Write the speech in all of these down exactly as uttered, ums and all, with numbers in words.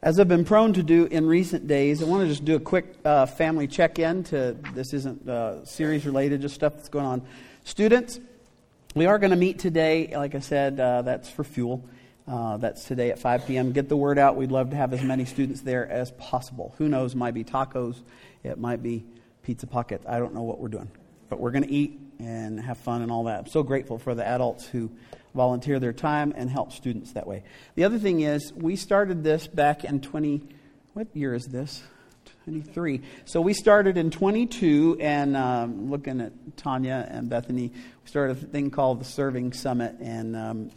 As I've been prone to do in recent days, I want to just do a quick uh, family check-in. To this isn't uh, series related, just stuff that's going on. Students, we are going to meet today. Like I said, uh, that's for fuel. Uh, that's today at five p.m. Get the word out. We'd love to have as many students there as possible. Who knows? It might be tacos. It might be pizza pockets. I don't know what we're doing. But we're going to eat and have fun and all that. I'm so grateful for the adults who volunteer their time and help students that way. The other thing is, we started this back in twenty, what year is this? twenty-three. So we started in twenty-two, and um, looking at Tanya and Bethany, we started a thing called the Serving Summit, and um,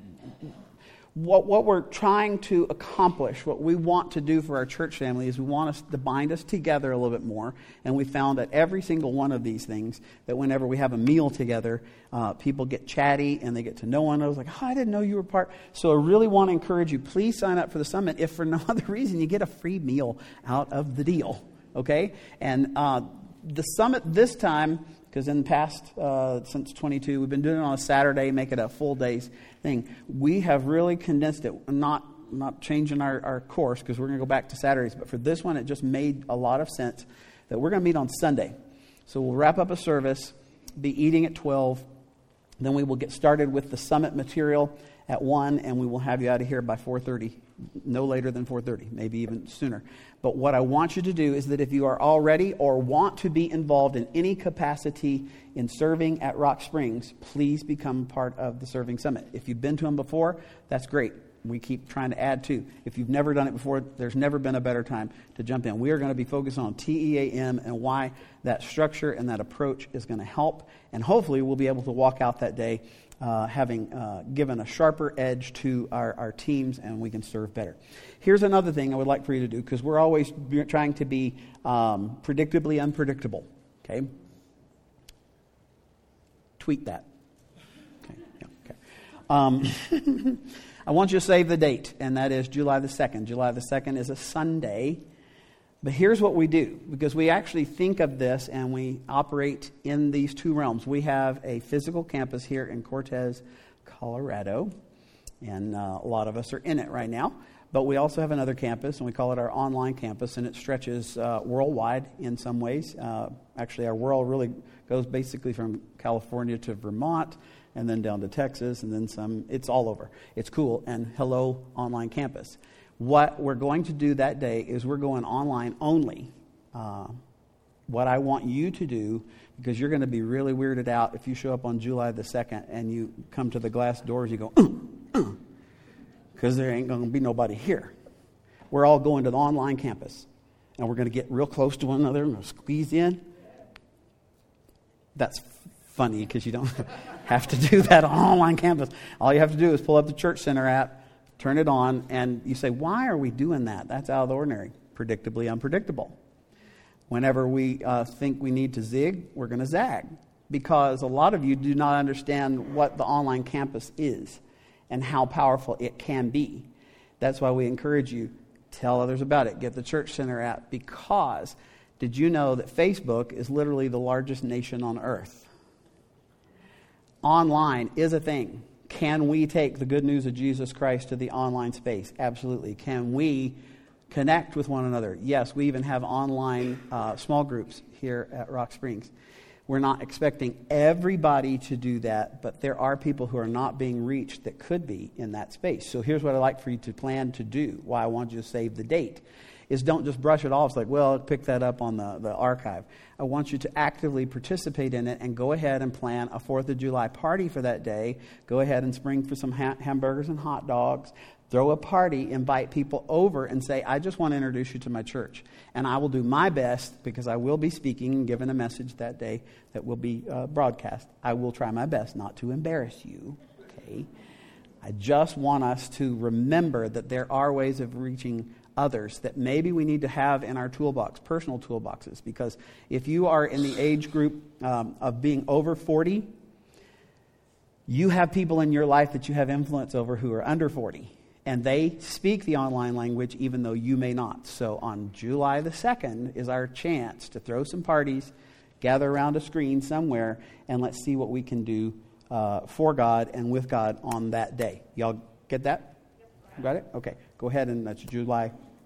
What what we're trying to accomplish, what we want to do for our church family is we want us to bind us together a little bit more. And we found that every single one of these things, that whenever we have a meal together, uh, people get chatty and they get to know one another. Like, oh, I didn't know you were part. So I really want to encourage you, please sign up for the summit. If for no other reason, you get a free meal out of the deal. Okay? And uh, the summit this time, because in the past, uh, since twenty-two, we've been doing it on a Saturday, make it a full day's thing. We have really condensed it, not not changing our, our course, because we're going to go back to Saturdays. But for this one, it just made a lot of sense that we're going to meet on Sunday. So we'll wrap up a service, be eating at twelve. Then we will get started with the summit material at one, and we will have you out of here by four thirty, no later than four thirty, maybe even sooner. But what I want you to do is that if you are already or want to be involved in any capacity in serving at Rock Springs, please become part of the Serving Summit. If you've been to them before, that's great. We keep trying to add to. If you've never done it before, there's never been a better time to jump in. We are going to be focused on T E A M and why that structure and that approach is going to help. And hopefully we'll be able to walk out that day Uh, having uh, given a sharper edge to our, our teams, and we can serve better. Here's another thing I would like for you to do, because we're always trying to be um, predictably unpredictable. Okay? Tweet that. Okay. Yeah, okay. Um, I want you to save the date, and that is July the second. July the second is a Sunday. But here's what we do, because we actually think of this and we operate in these two realms. We have a physical campus here in Cortez, Colorado, and uh, a lot of us are in it right now. But we also have another campus, and we call it our online campus, and it stretches uh, worldwide in some ways. Uh, actually, our world really goes basically from California to Vermont, and then down to Texas, and then some. It's all over. It's cool, and hello, online campus. What we're going to do that day is we're going online only. Uh, what I want you to do, because you're going to be really weirded out if you show up on July the second and you come to the glass doors, you go, because there ain't going to be nobody here. We're all going to the online campus, and we're going to get real close to one another and squeeze in. That's funny, because you don't have to do that on online campus. All you have to do is pull up the Church Center app, turn it on, and you say, why are we doing that? That's out of the ordinary. Predictably unpredictable. Whenever we uh, think we need to zig, we're going to zag. Because a lot of you do not understand what the online campus is and how powerful it can be. That's why we encourage you, tell others about it. Get the Church Center app. Because did you know that Facebook is literally the largest nation on earth? Online is a thing. Can we take the good news of Jesus Christ to the online space? Absolutely. Can we connect with one another? Yes, we even have online uh, small groups here at Rock Springs. We're not expecting everybody to do that, but there are people who are not being reached that could be in that space. So here's what I'd like for you to plan to do, why I want you to save the date, is don't just brush it off. It's like, well, pick that up on the, the archive. I want you to actively participate in it and go ahead and plan a fourth of July party for that day. Go ahead and spring for some ha- hamburgers and hot dogs. Throw a party, invite people over and say, I just want to introduce you to my church. And I will do my best, because I will be speaking and giving a message that day that will be uh, broadcast. I will try my best not to embarrass you. Okay? I just want us to remember that there are ways of reaching others that maybe we need to have in our toolbox, personal toolboxes. Because if you are in the age group um, of being over forty, you have people in your life that you have influence over who are under forty. And they speak the online language even though you may not. So on July the second is our chance to throw some parties, gather around a screen somewhere, and let's see what we can do uh, for God and with God on that day. Y'all get that? Got it? Okay. Go ahead, and that's July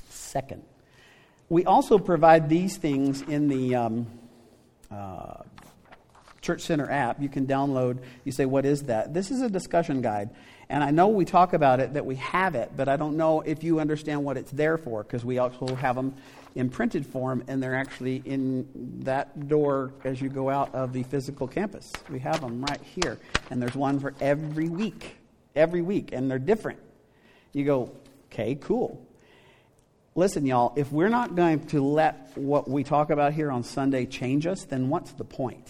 second. We also provide these things in the um, uh, Church Center app. You can download. You say, what is that? This is a discussion guide. And I know we talk about it, that we have it, but I don't know if you understand what it's there for, because we also have them in printed form, and they're actually in that door as you go out of the physical campus. We have them right here. And there's one for every week. Every week. And they're different. You go, okay, cool. Listen, y'all, if we're not going to let what we talk about here on Sunday change us, then what's the point?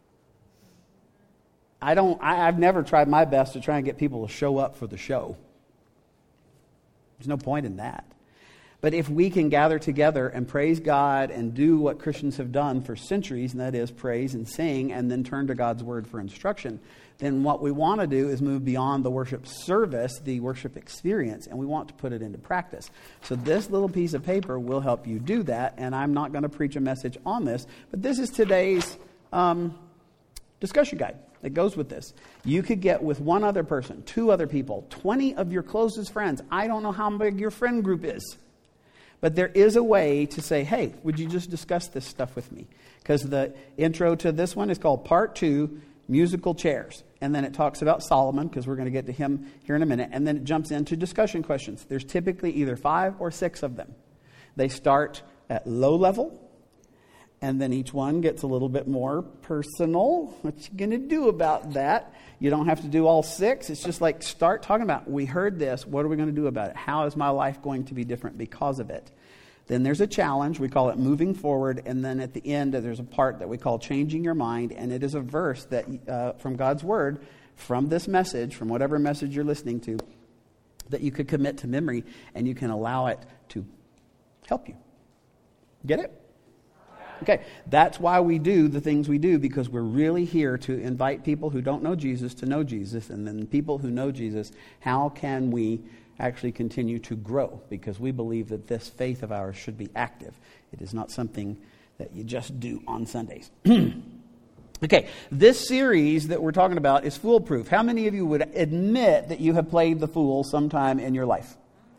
I don't, I, I've never tried my best to try and get people to show up for the show. There's no point in that. But if we can gather together and praise God and do what Christians have done for centuries, and that is praise and sing, and then turn to God's Word for instruction, then what we want to do is move beyond the worship service, the worship experience, and we want to put it into practice. So this little piece of paper will help you do that, and I'm not going to preach a message on this, but this is today's um, discussion guide that goes with this. You could get with one other person, two other people, twenty of your closest friends. I don't know how big your friend group is. But there is a way to say, hey, would you just discuss this stuff with me? Because the intro to this one is called Part Two, Musical Chairs. And then it talks about Solomon, because we're going to get to him here in a minute. And then it jumps into discussion questions. There's typically either five or six of them. They start at low level. And then each one gets a little bit more personal. What you going to do about that? You don't have to do all six. It's just like start talking about, we heard this. What are we going to do about it? How is my life going to be different because of it? Then there's a challenge. We call it moving forward. And then at the end, there's a part that we call changing your mind. And it is a verse that uh, from God's Word, from this message, from whatever message you're listening to, that you could commit to memory and you can allow it to help you. Get it? Okay, that's why we do the things we do, because we're really here to invite people who don't know Jesus to know Jesus, and then people who know Jesus, how can we actually continue to grow? Because we believe that this faith of ours should be active. It is not something that you just do on Sundays. Okay, this series that we're talking about is foolproof. How many of you would admit that you have played the fool sometime in your life?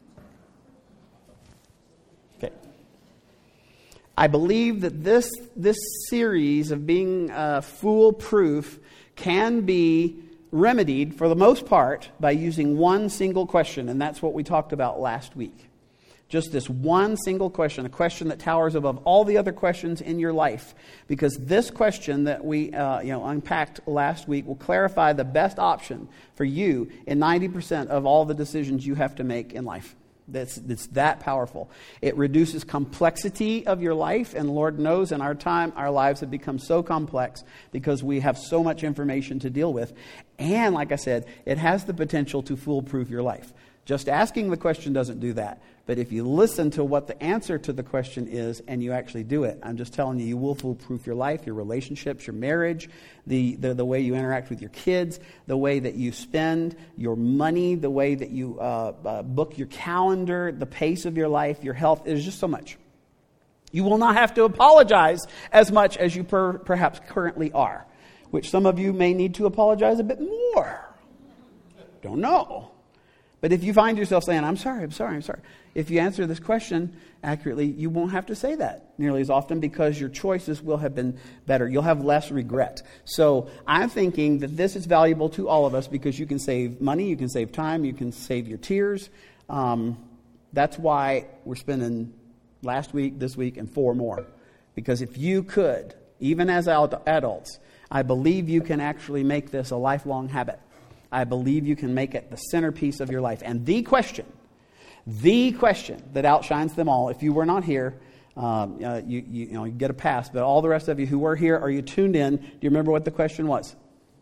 I believe that this this series of being uh, foolproof can be remedied for the most part by using one single question, and that's what we talked about last week. Just this one single question, a question that towers above all the other questions in your life, because this question that we uh, you know unpacked last week will clarify the best option for you in ninety percent of all the decisions you have to make in life. That's, it's that powerful. It reduces complexity of your life, and Lord knows in our time, our lives have become so complex because we have so much information to deal with. And like I said, it has the potential to foolproof your life. Just asking the question doesn't do that. But if you listen to what the answer to the question is and you actually do it, I'm just telling you, you will foolproof your life, your relationships, your marriage, the, the, the way you interact with your kids, the way that you spend your money, the way that you uh, uh, book your calendar, the pace of your life, your health. There's just so much. You will not have to apologize as much as you per, perhaps currently are, which some of you may need to apologize a bit more. Don't know. But if you find yourself saying, I'm sorry, I'm sorry, I'm sorry. If you answer this question accurately, you won't have to say that nearly as often because your choices will have been better. You'll have less regret. So I'm thinking that this is valuable to all of us because you can save money, you can save time, you can save your tears. Um, that's why we're spending last week, this week, and four more. Because if you could, even as adults, I believe you can actually make this a lifelong habit. I believe you can make it the centerpiece of your life. And the question, the question that outshines them all, if you were not here, um, uh, you, you, you know, you get a pass. But all the rest of you who were here, are you tuned in? Do you remember what the question was?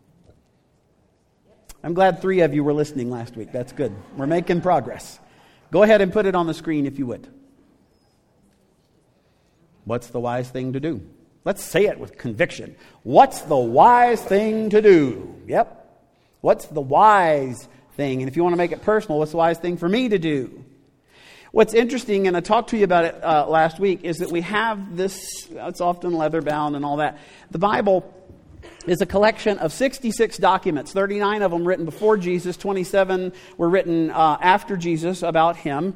I'm glad three of you were listening last week. That's good. We're making progress. Go ahead and put it on the screen if you would. What's the wise thing to do? Let's say it with conviction. What's the wise thing to do? Yep. What's the wise thing? And if you want to make it personal, what's the wise thing for me to do? What's interesting, and I talked to you about it uh, last week, is that we have this, it's often leather bound and all that. The Bible is a collection of sixty-six documents, thirty-nine of them written before Jesus, twenty-seven were written uh, after Jesus about him.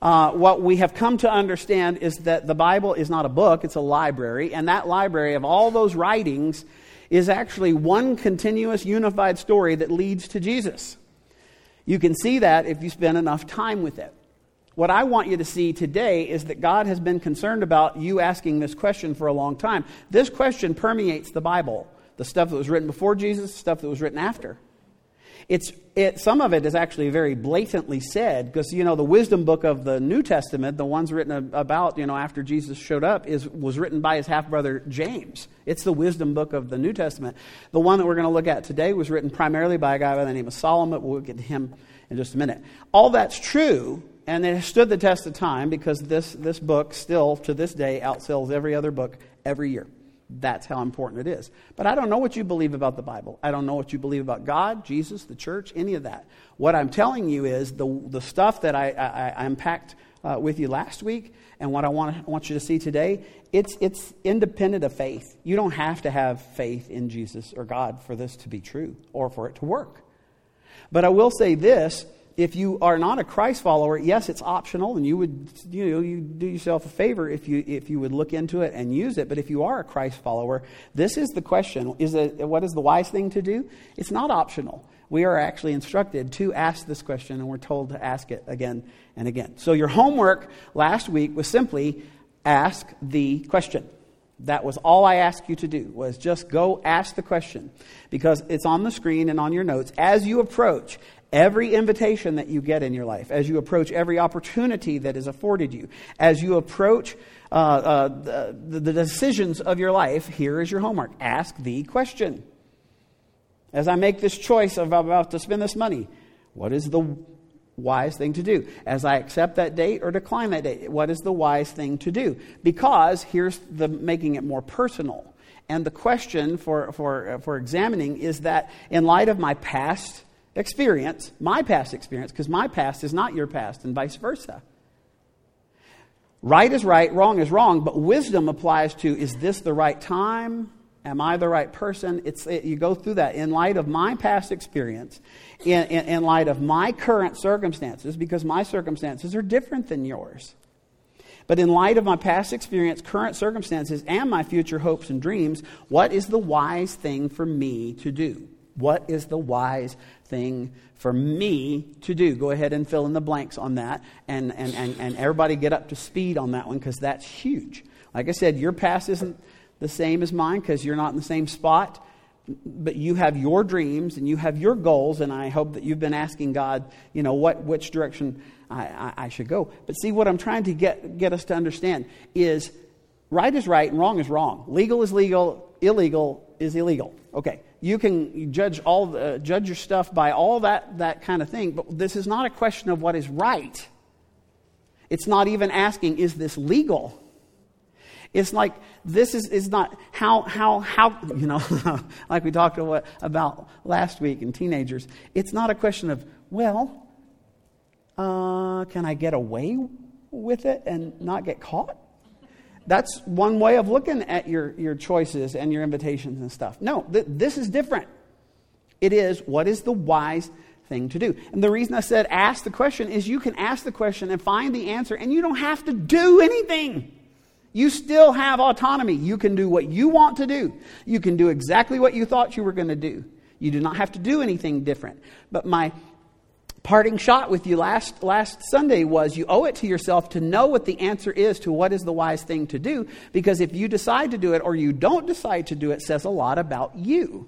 Uh, what we have come to understand is that the Bible is not a book, it's a library, and that library of all those writings is actually one continuous unified story that leads to Jesus. You can see that if you spend enough time with it. What I want you to see today is that God has been concerned about you asking this question for a long time. This question permeates the Bible, the stuff that was written before Jesus, the stuff that was written after. It's it. Some of it is actually very blatantly said, because, you know, the wisdom book of the New Testament, the ones written about, you know, after Jesus showed up, is was written by his half-brother James. It's the wisdom book of the New Testament. The one that we're going to look at today was written primarily by a guy by the name of Solomon. We'll get to him in just a minute. All that's true, and it has stood the test of time, because this, this book still, to this day, outsells every other book every year. That's how important it is. But I don't know what you believe about the Bible. I don't know what you believe about God, Jesus, the church, any of that. What I'm telling you is the the stuff that I, I, I unpacked uh, with you last week, and what I want I want you to see today, it's it's independent of faith. You don't have to have faith in Jesus or God for this to be true or for it to work. But I will say this. If you are not a Christ follower, yes, it's optional, and you would, you know, you do yourself a favor if you if you would look into it and use it. But if you are a Christ follower, this is the question: Is it what is the wise thing to do? It's not optional. We are actually instructed to ask this question, and we're told to ask it again and again. So your homework last week was simply ask the question. That was all I asked you to do, was just go ask the question, because it's on the screen and on your notes as you approach every invitation that you get in your life, as you approach every opportunity that is afforded you, as you approach uh, uh, the, the decisions of your life. Here is your homework. Ask the question. As I make this choice of I'm about to spend this money, what is the wise thing to do? As I accept that date or decline that date, what is the wise thing to do? Because here's the making it more personal. And the question for, for, for examining is that in light of my past experience, my past experience, because my past is not your past, and vice versa. Right is right, wrong is wrong, but wisdom applies to, is this the right time? Am I the right person? It's it, you go through that in light of my past experience, in, in, in light of my current circumstances, because my circumstances are different than yours. But in light of my past experience, current circumstances, and my future hopes and dreams, what is the wise thing for me to do? What is the wise thing for me to do? Go ahead and fill in the blanks on that, and, and, and, and everybody get up to speed on that one, because that's huge. Like I said, your past isn't the same as mine, because you're not in the same spot, but you have your dreams and you have your goals, and I hope that you've been asking God, you know, what which direction I, I, I should go. But see, what I'm trying to get get us to understand is right is right and wrong is wrong. Legal is legal, illegal is illegal. Okay, you can judge all the, judge your stuff by all that that kind of thing, but this is not a question of what is right. It's not even asking, is this legal? It's like, this is, is not how, how, how, you know, like we talked about last week in teenagers. It's not a question of, well, uh, can I get away with it and not get caught? That's one way of looking at your, your choices and your invitations and stuff. No, th- this is different. It is, what is the wise thing to do? And the reason I said ask the question is you can ask the question and find the answer, and you don't have to do anything. You still have autonomy. You can do what you want to do. You can do exactly what you thought you were going to do. You do not have to do anything different. But my parting shot with you last last Sunday was you owe it to yourself to know what the answer is to what is the wise thing to do, because if you decide to do it or you don't decide to do it, says a lot about you.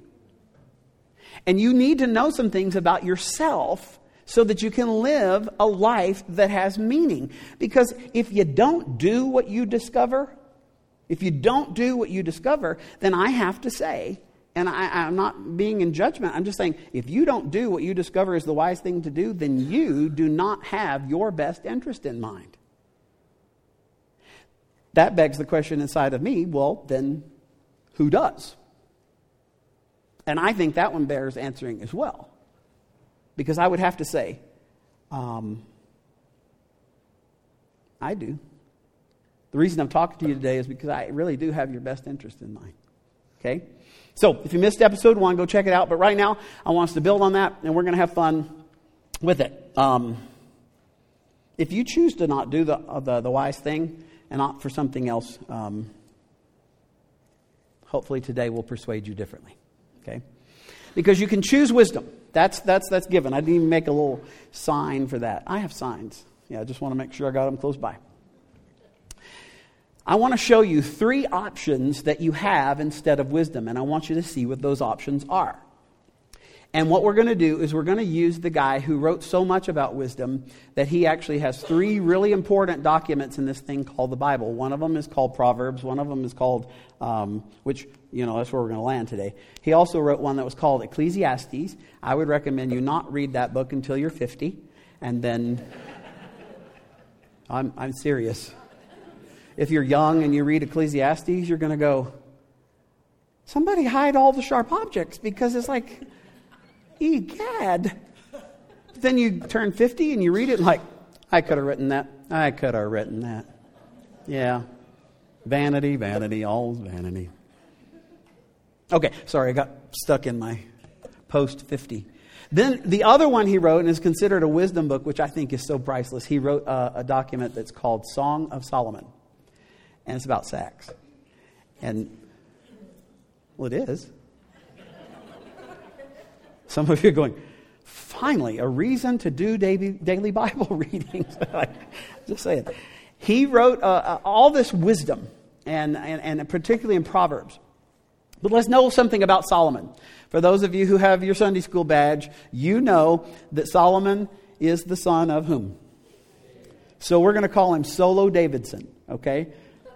And you need to know some things about yourself so that you can live a life that has meaning. Because if you don't do what you discover, if you don't do what you discover, then I have to say, and I, I'm not being in judgment, I'm just saying, if you don't do what you discover is the wise thing to do, then you do not have your best interest in mind. That begs the question inside of me, well, then who does? And I think that one bears answering as well. Because I would have to say, um, I do. The reason I'm talking to you today is because I really do have your best interest in mind. Okay? So, if you missed episode one, go check it out. But right now, I want us to build on that, and we're going to have fun with it. Um, If you choose to not do the, uh, the, the wise thing and opt for something else, um, hopefully today will persuade you differently. Okay? Because you can choose wisdom. That's that's that's given. I didn't even make a little sign for that. I have signs. Yeah, I just want to make sure I got them close by. I want to show you three options that you have instead of wisdom, and I want you to see what those options are. And what we're going to do is we're going to use the guy who wrote so much about wisdom that he actually has three really important documents in this thing called the Bible. One of them is called Proverbs. One of them is called, um, which, you know, that's where we're going to land today. He also wrote one that was called Ecclesiastes. I would recommend you not read that book until you're fifty. And then, I'm, I'm serious. If you're young and you read Ecclesiastes, you're going to go, somebody hide all the sharp objects, because it's like, egad. Then you turn fifty and you read it and like, I could have written that. I could have written that. Yeah. Vanity, vanity, all's vanity. Okay, sorry, I got stuck in my post fifty. Then the other one he wrote, and is considered a wisdom book, which I think is so priceless. He wrote a, a document that's called Song of Solomon. And it's about sex. And, well, it is. Some of you are going, finally, a reason to do daily, daily Bible readings. Just saying. He wrote uh, uh, all this wisdom, and, and, and particularly in Proverbs. But let's know something about Solomon. For those of you who have your Sunday school badge, you know that Solomon is the son of whom? So we're going to call him Solo Davidson, okay?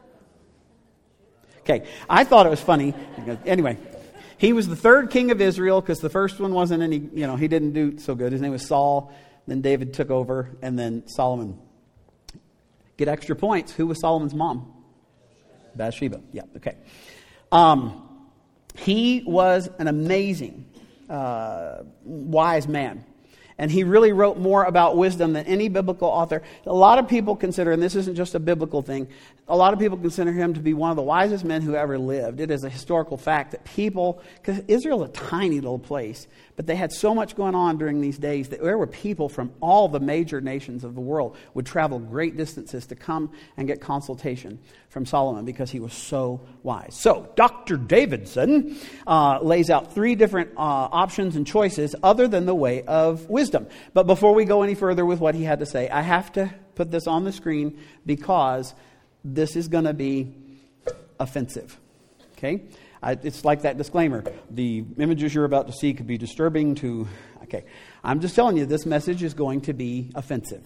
Okay, I thought it was funny. Anyway. He was the third king of Israel, because the first one wasn't any, you know, he didn't do so good. His name was Saul. Then David took over, and then Solomon. Get extra points. Who was Solomon's mom? Bathsheba. Yeah, okay. Um, he was an amazing, uh, wise man. And he really wrote more about wisdom than any biblical author. A lot of people consider, and this isn't just a biblical thing, a lot of people consider him to be one of the wisest men who ever lived. It is a historical fact that people, because Israel is a tiny little place, but they had so much going on during these days that there were people from all the major nations of the world would travel great distances to come and get consultation from Solomon because he was so wise. So, Doctor Davidson uh, lays out three different uh, options and choices other than the way of wisdom. But before we go any further with what he had to say, I have to put this on the screen because this is going to be offensive. Okay? I, it's like that disclaimer. The images you're about to see could be disturbing to... Okay. I'm just telling you, this message is going to be offensive.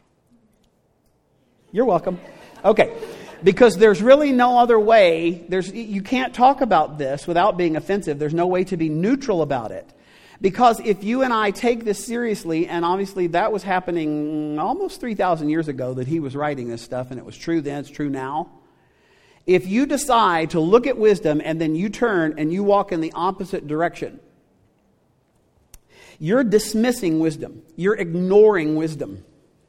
You're welcome. Okay. Because there's really no other way. There's you can't talk about this without being offensive. There's no way to be neutral about it. Because if you and I take this seriously, and obviously that was happening almost three thousand years ago that he was writing this stuff, and it was true then, it's true now. If you decide to look at wisdom and then you turn and you walk in the opposite direction, you're dismissing wisdom. You're ignoring wisdom.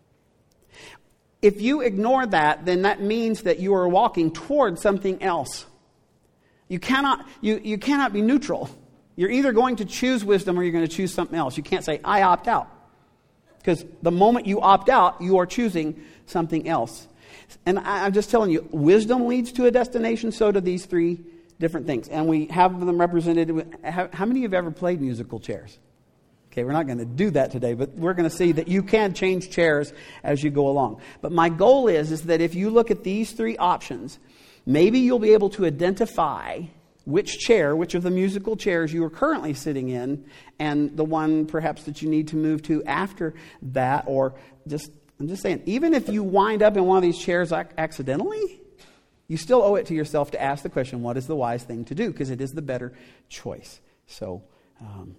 If you ignore that, then that means that you are walking toward something else. You cannot, you, you cannot be neutral. You're either going to choose wisdom or you're going to choose something else. You can't say, I opt out. Because the moment you opt out, you are choosing something else. And I, I'm just telling you, wisdom leads to a destination, so do these three different things. And we have them represented. With, how, how many of you have ever played musical chairs? Okay, we're not going to do that today, but we're going to see that you can change chairs as you go along. But my goal is, is that if you look at these three options, maybe you'll be able to identify which chair, which of the musical chairs you are currently sitting in, and the one perhaps that you need to move to after that, or just, I'm just saying, even if you wind up in one of these chairs ac- accidentally, you still owe it to yourself to ask the question, what is the wise thing to do? Because it is the better choice. So, um,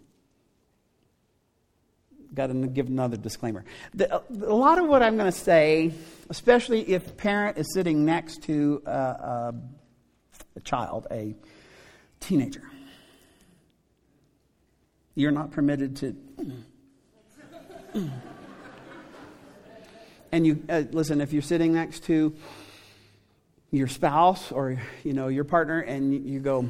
got to give another disclaimer. The, a lot of what I'm going to say, especially if a parent is sitting next to uh, a, a child, a teenager, you're not permitted to... And you uh, listen, if you're sitting next to your spouse or, you know, your partner, and you, you go...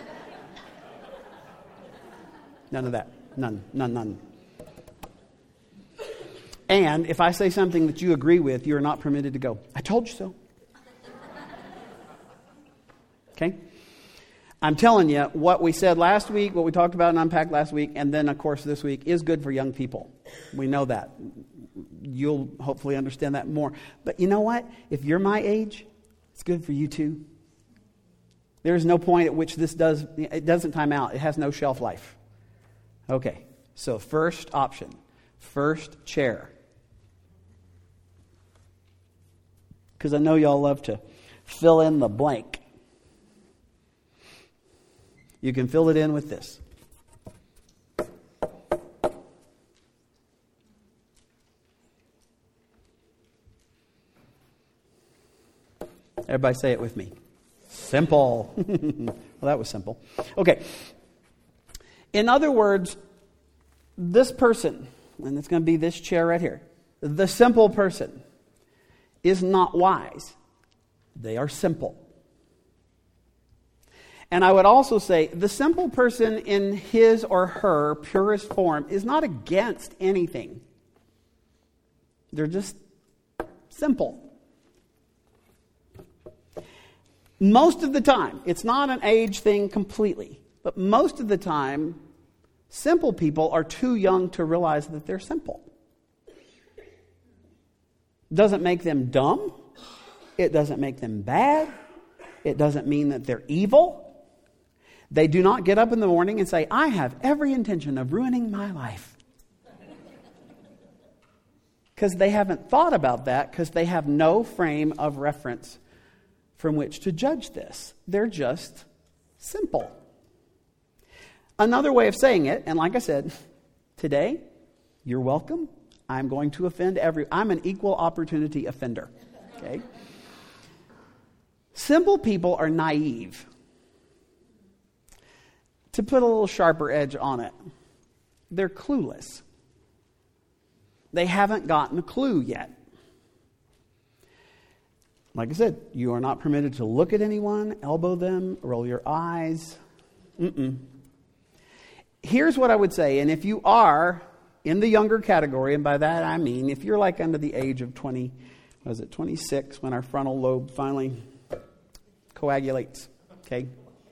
None of that. None. None, none. And if I say something that you agree with, you are not permitted to go, I told you so. Okay? I'm telling you, what we said last week, what we talked about and unpacked last week, and then, of course, this week, is good for young people. We know that. You'll hopefully understand that more. But you know what? If you're my age, it's good for you too. There is no point at which this does, it doesn't time out. It has no shelf life. Okay, so first option, first chair. Because I know y'all love to fill in the blank. You can fill it in with this. Everybody say it with me. Simple. Well, that was simple. Okay. In other words, this person, and it's going to be this chair right here, the simple person is not wise. They are simple. And I would also say the simple person in his or her purest form is not against anything. They're just simple. Most of the time, it's not an age thing completely, but most of the time, simple people are too young to realize that they're simple. Doesn't make them dumb. It doesn't make them bad. It doesn't mean that they're evil. They do not get up in the morning and say, I have every intention of ruining my life. Because they haven't thought about that, because they have no frame of reference from which to judge this. They're just simple. Another way of saying it, and like I said, today, you're welcome. I'm going to offend every... I'm an equal opportunity offender. Okay? Simple people are naive. To put a little sharper edge on it, they're clueless. They haven't gotten a clue yet. Like I said, you are not permitted to look at anyone, elbow them, roll your eyes. Mm-mm. Here's what I would say, and if you are in the younger category, and by that I mean if you're like under the age of twenty, what is it, twenty-six, when our frontal lobe finally coagulates, okay?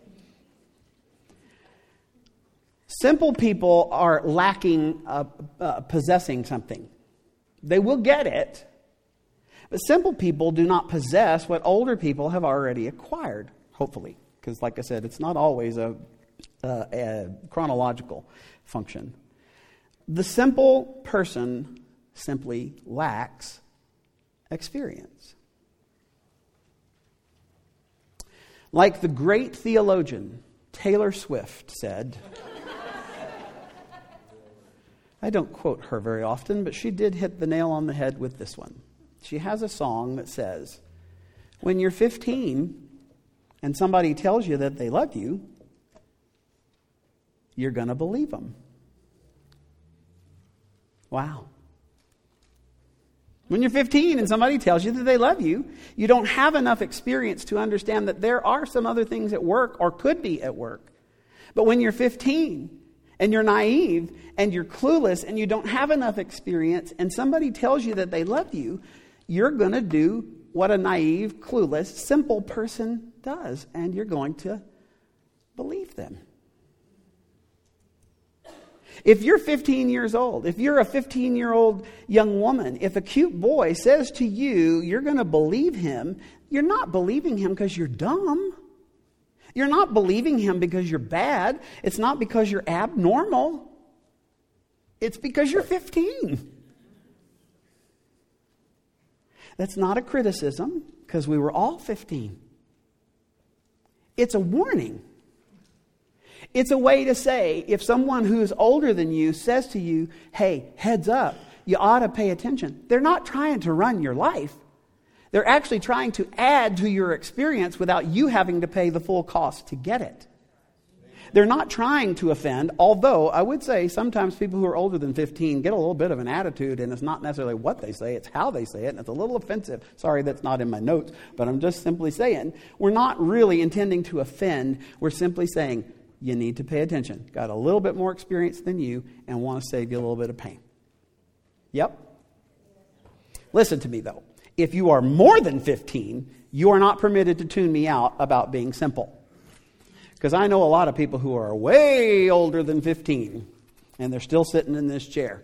Simple people are lacking uh, uh, possessing something. They will get it, but simple people do not possess what older people have already acquired, hopefully. Because like I said, it's not always a, a, a chronological function. The simple person simply lacks experience. Like the great theologian Taylor Swift said, I don't quote her very often, but she did hit the nail on the head with this one. She has a song that says, when you're fifteen and somebody tells you that they love you, you're going to believe them. Wow. When you're fifteen and somebody tells you that they love you, you don't have enough experience to understand that there are some other things at work or could be at work. But when you're fifteen and you're naive and you're clueless and you don't have enough experience and somebody tells you that they love you, you're going to do what a naive, clueless, simple person does, and you're going to believe them. If you're fifteen years old, if you're a fifteen-year-old young woman, if a cute boy says to you, you're going to believe him, you're not believing him because you're dumb. You're not believing him because you're bad. It's not because you're abnormal. It's because you're fifteen. That's not a criticism, because we were all fifteen. It's a warning. It's a way to say, if someone who is older than you says to you, hey, heads up, you ought to pay attention. They're not trying to run your life. They're actually trying to add to your experience without you having to pay the full cost to get it. They're not trying to offend, although I would say sometimes people who are older than fifteen get a little bit of an attitude, and it's not necessarily what they say, it's how they say it, and it's a little offensive. Sorry, that's not in my notes, but I'm just simply saying, we're not really intending to offend. We're simply saying, you need to pay attention. Got a little bit more experience than you and want to save you a little bit of pain. Yep. Listen to me, though. If you are more than fifteen, you are not permitted to tune me out about being simple. Because I know a lot of people who are way older than fifteen, and they're still sitting in this chair.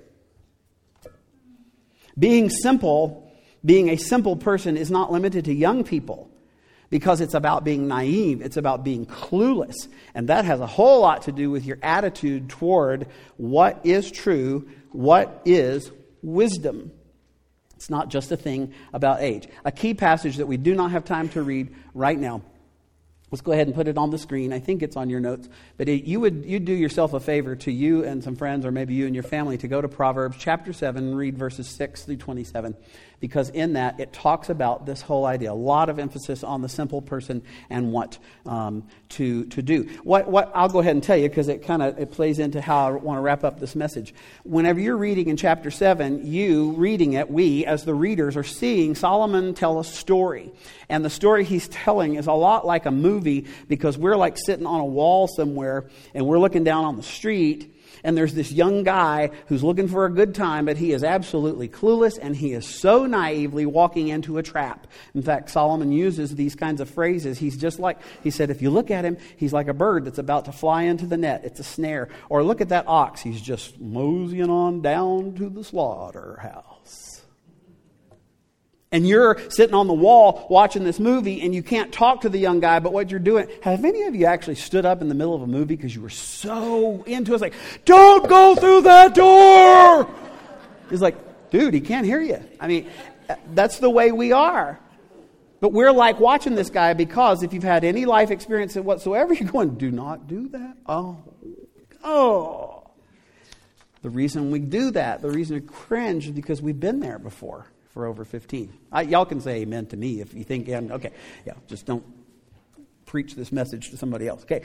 Being simple, being a simple person is not limited to young people, because it's about being naive. It's about being clueless. And that has a whole lot to do with your attitude toward what is true, what is wisdom. It's not just a thing about age. A key passage that we do not have time to read right now. Let's go ahead and put it on the screen. I think it's on your notes. But it, you would you do yourself a favor, to you and some friends, or maybe you and your family, to go to Proverbs chapter seven and read verses six through twenty-seven. Because in that, it talks about this whole idea. A lot of emphasis on the simple person and what um, to to do. What what I'll go ahead and tell you, because it kind of it plays into how I want to wrap up this message. Whenever you're reading in chapter seven, you reading it, we as the readers are seeing Solomon tell a story. And the story he's telling is a lot like a movie, because we're like sitting on a wall somewhere and we're looking down on the street. And there's this young guy who's looking for a good time, but he is absolutely clueless, and he is so naively walking into a trap. In fact, Solomon uses these kinds of phrases. He's just like, he said, if you look at him, he's like a bird that's about to fly into the net. It's a snare. Or look at that ox. He's just moseying on down to the slaughterhouse. And you're sitting on the wall watching this movie, and you can't talk to the young guy, but what you're doing, have any of you actually stood up in the middle of a movie because you were so into it? It's like, don't go through that door! It's like, dude, he can't hear you. I mean, that's the way we are. But we're like watching this guy, because if you've had any life experience whatsoever, you're going, do not do that. Oh, oh. The reason we do that, the reason we cringe, is because we've been there before. For over fifteen. I, y'all can say amen to me if you think, and okay, yeah, just don't preach this message to somebody else. Okay.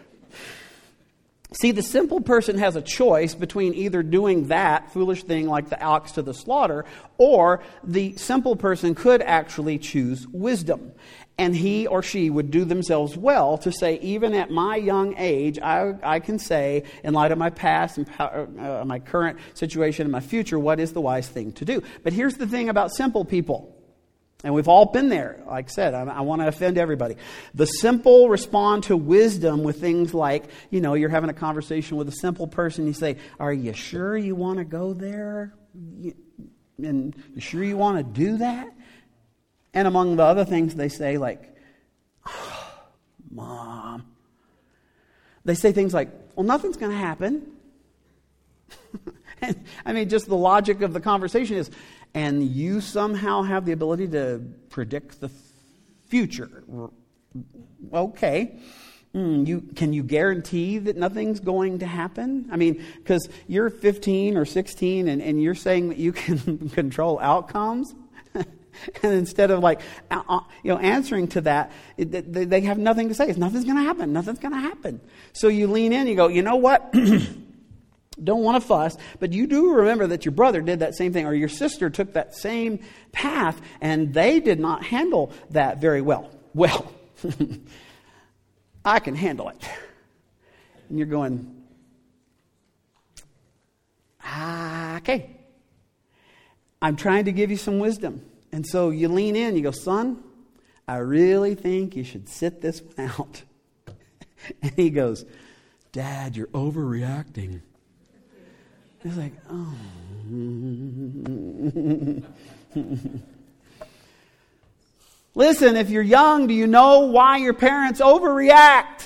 See, the simple person has a choice between either doing that foolish thing like the ox to the slaughter, or the simple person could actually choose wisdom. And he or she would do themselves well to say, even at my young age, I, I can say, in light of my past and uh, my current situation and my future, what is the wise thing to do? But here's the thing about simple people. And we've all been there. Like I said, I, I want to offend everybody. The simple respond to wisdom with things like, you know, you're having a conversation with a simple person. You say, are you sure you want to go there? And you sure you want to do that? And among the other things they say, like, oh, Mom. They say things like, well, nothing's going to happen. And, I mean, just the logic of the conversation is, and you somehow have the ability to predict the future. Okay. Mm, you can you guarantee that nothing's going to happen? I mean, because you're fifteen or sixteen and, and you're saying that you can control outcomes. And instead of like, uh, you know, answering to that, it, they, they have nothing to say. It's nothing's going to happen. Nothing's going to happen. So you lean in, you go, you know what? Don't want to fuss, but you do remember that your brother did that same thing, or your sister took that same path, and they did not handle that very well. Well, I can handle it. And you're going, ah, okay. I'm trying to give you some wisdom. And so you lean in, you go, son, I really think you should sit this one out. And he goes, Dad, you're overreacting. It's like, oh. Listen, if you're young, do you know why your parents overreact?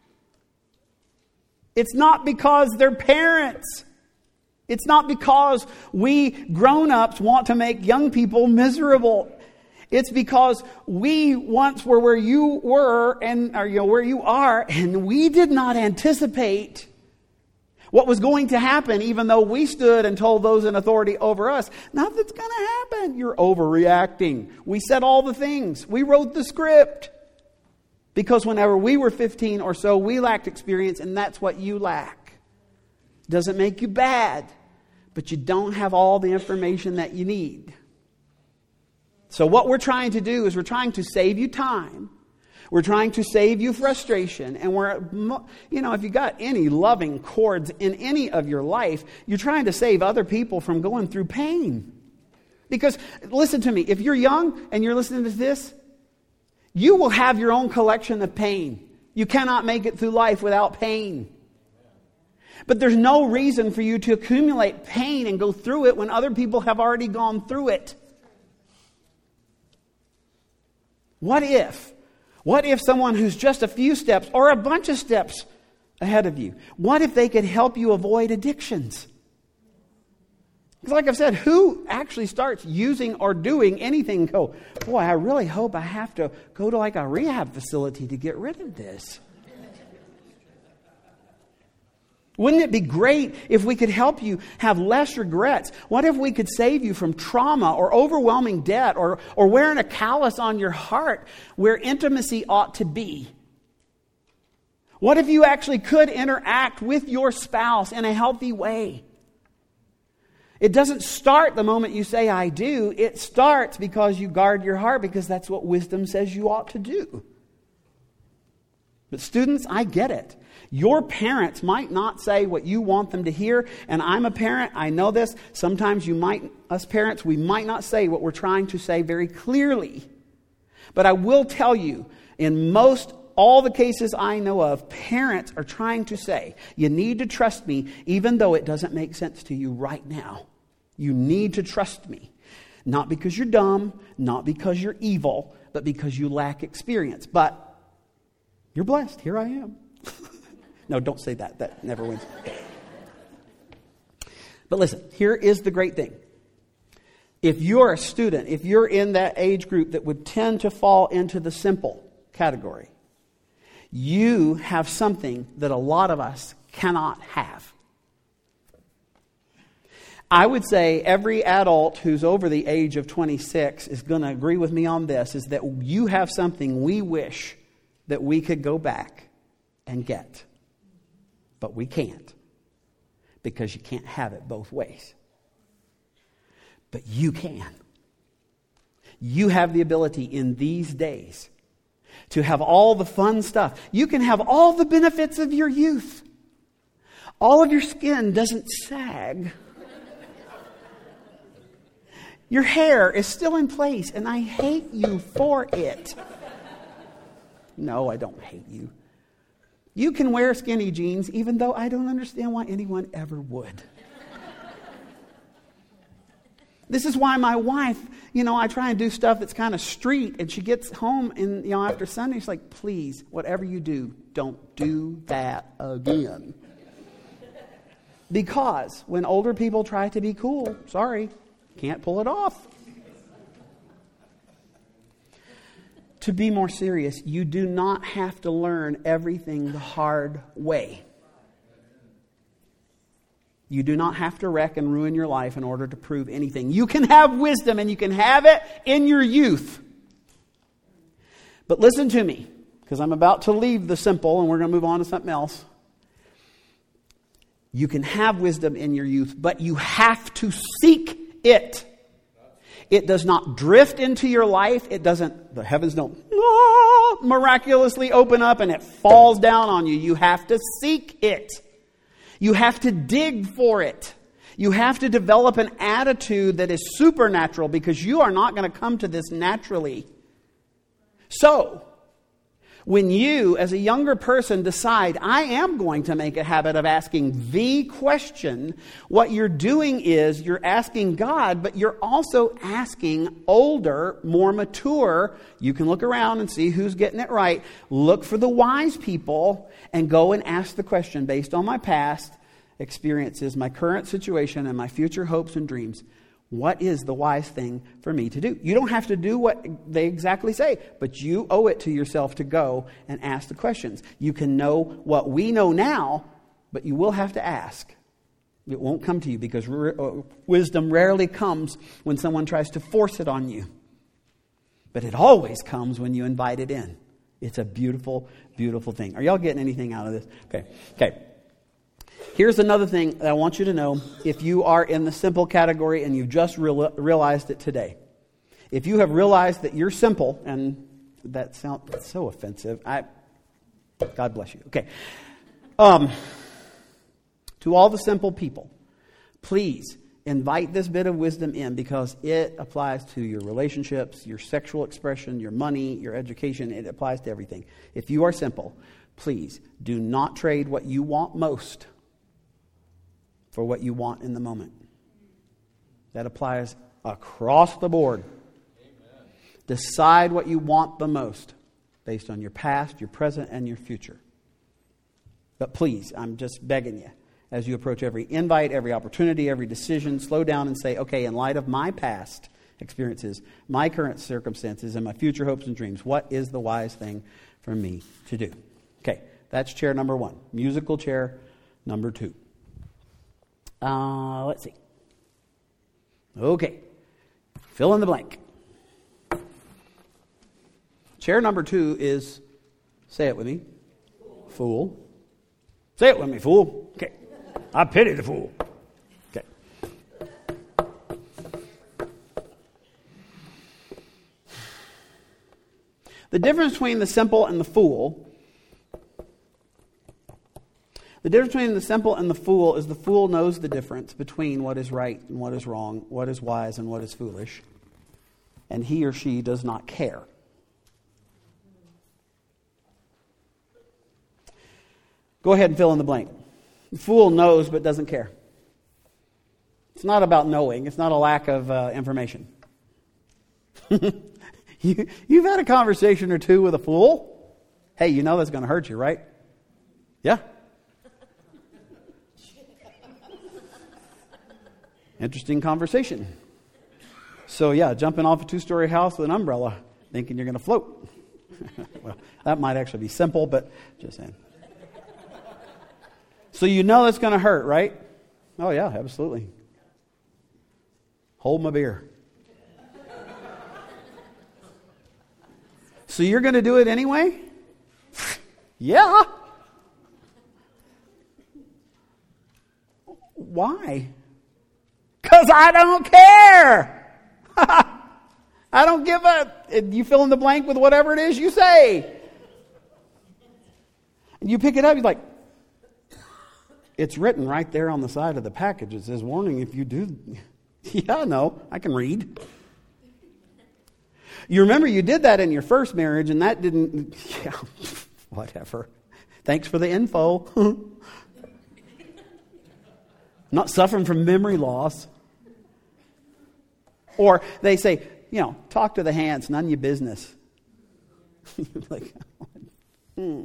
It's not because they're parents. It's not because we grown-ups want to make young people miserable. It's because we once were where you were and or, you know, where you are, and we did not anticipate what was going to happen, even though we stood and told those in authority over us, nothing's going to happen. You're overreacting. We said all the things. We wrote the script. Because whenever we were fifteen or so, we lacked experience, and that's what you lack. Doesn't make you bad, but you don't have all the information that you need. So what we're trying to do is we're trying to save you time. We're trying to save you frustration. And we're, you know, if you got any loving chords in any of your life, you're trying to save other people from going through pain. Because, listen to me, if you're young and you're listening to this, you will have your own collection of pain. You cannot make it through life without pain. But there's no reason for you to accumulate pain and go through it when other people have already gone through it. What if? What if someone who's just a few steps or a bunch of steps ahead of you, what if they could help you avoid addictions? Because like I've said, who actually starts using or doing anything and go, boy, I really hope I have to go to like a rehab facility to get rid of this? Wouldn't it be great if we could help you have less regrets? What if we could save you from trauma or overwhelming debt or, or wearing a callus on your heart where intimacy ought to be? What if you actually could interact with your spouse in a healthy way? It doesn't start the moment you say, I do. It starts because you guard your heart, because that's what wisdom says you ought to do. But students, I get it. Your parents might not say what you want them to hear. And I'm a parent. I know this. Sometimes you might, us parents, we might not say what we're trying to say very clearly. But I will tell you, in most all the cases I know of, parents are trying to say, you need to trust me even though it doesn't make sense to you right now. You need to trust me. Not because you're dumb, not because you're evil, but because you lack experience. But you're blessed. Here I am. No, don't say that. That never wins. But listen, here is the great thing. If you're a student, if you're in that age group that would tend to fall into the simple category, you have something that a lot of us cannot have. I would say every adult who's over the age of twenty-six is going to agree with me on this, is that you have something we wish that we could go back and get. But we can't, because you can't have it both ways. But you can. You have the ability in these days to have all the fun stuff. You can have all the benefits of your youth. All of your skin doesn't sag. Your hair is still in place, and I hate you for it. No, I don't hate you. You can wear skinny jeans, even though I don't understand why anyone ever would. This is why my wife, you know, I try and do stuff that's kind of street, and she gets home and, you know, after Sunday, she's like, please, whatever you do, don't do that again. Because when older people try to be cool, sorry, can't pull it off. To be more serious, you do not have to learn everything the hard way. You do not have to wreck and ruin your life in order to prove anything. You can have wisdom, and you can have it in your youth. But listen to me, because I'm about to leave the simple and we're going to move on to something else. You can have wisdom in your youth, but you have to seek it. It does not drift into your life. It doesn't, the heavens don't ah, miraculously open up and it falls down on you. You have to seek it. You have to dig for it. You have to develop an attitude that is supernatural, because you are not going to come to this naturally. So, when you, as a younger person, decide, I am going to make a habit of asking the question, what you're doing is you're asking God, but you're also asking older, more mature. You can look around and see who's getting it right. Look for the wise people and go and ask the question, based on my past experiences, my current situation, and my future hopes and dreams, what is the wise thing for me to do? You don't have to do what they exactly say, but you owe it to yourself to go and ask the questions. You can know what we know now, but you will have to ask. It won't come to you, because r- wisdom rarely comes when someone tries to force it on you. But it always comes when you invite it in. It's a beautiful, beautiful thing. Are y'all getting anything out of this? Okay. Okay. Here's another thing that I want you to know if you are in the simple category and you've just real, realized it today. If you have realized that you're simple, and that sounds so offensive, I, God bless you. Okay. Um, to all the simple people, please invite this bit of wisdom in because it applies to your relationships, your sexual expression, your money, your education. It applies to everything. If you are simple, please do not trade what you want most for what you want in the moment. That applies across the board. Amen. Decide what you want the most based on your past, your present, and your future. But please, I'm just begging you, as you approach every invite, every opportunity, every decision, slow down and say, okay, in light of my past experiences, my current circumstances, and my future hopes and dreams, what is the wise thing for me to do? Okay, that's chair number one. Musical chair number two. Uh, let's see. Okay, fill in the blank. Chair number two is, say it with me, fool. Say it with me, fool. Okay. I pity the fool. Okay. The difference between the simple and the fool, the difference between the simple and the fool is the fool knows the difference between what is right and what is wrong, what is wise and what is foolish, and he or she does not care. Go ahead and fill in the blank. The fool knows but doesn't care. It's not about knowing. It's not a lack of uh, information. you, you've had a conversation or two with a fool. Hey, you know that's going to hurt you, right? Yeah. Interesting conversation. So yeah, jumping off a two-story house with an umbrella, thinking you're going to float. Well, that might actually be simple, but just saying. So you know it's going to hurt, right? Oh, yeah, absolutely. Hold my beer. So you're going to do it anyway? Yeah. Why? Because I don't care. I don't give a... You fill in the blank with whatever it is you say. And you pick it up, you're like, it's written right there on the side of the package. It says, warning, if you do... Yeah, no, I can read. You remember you did that in your first marriage, and that didn't... Yeah, whatever. Thanks for the info. I'm not suffering from memory loss. Or they say, you know, talk to the hands, none of your business. Like, hmm.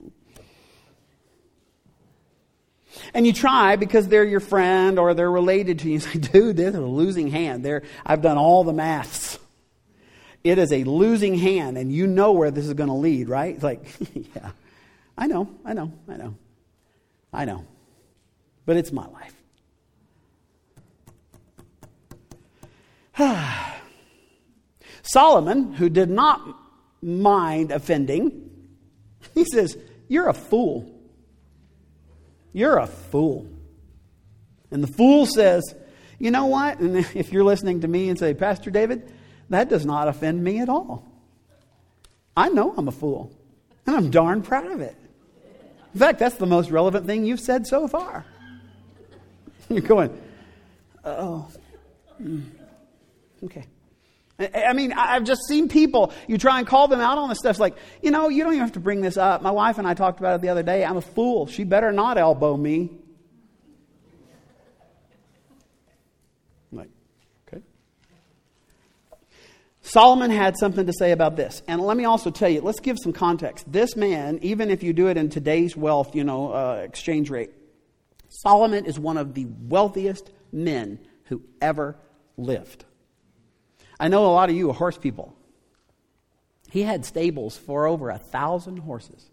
And you try because they're your friend or they're related to you. You say, dude, they're a losing hand. They're, I've done all the maths. It is a losing hand, and you know where this is going to lead, right? It's like, yeah, I know, I know, I know, I know. But it's my life. Solomon, who did not mind offending, he says, you're a fool. You're a fool. And the fool says, you know what? And if you're listening to me and say, Pastor David, that does not offend me at all. I know I'm a fool. And I'm darn proud of it. In fact, that's the most relevant thing you've said so far. You're going, oh, okay. I mean, I've just seen people, you try and call them out on this stuff. It's like, you know, you don't even have to bring this up. My wife and I talked about it the other day. I'm a fool. She better not elbow me. I'm like, okay. Solomon had something to say about this. And let me also tell you, let's give some context. This man, even if you do it in today's wealth, you know, uh, exchange rate, Solomon is one of the wealthiest men who ever lived. I know a lot of you are horse people. He had stables for over a thousand horses.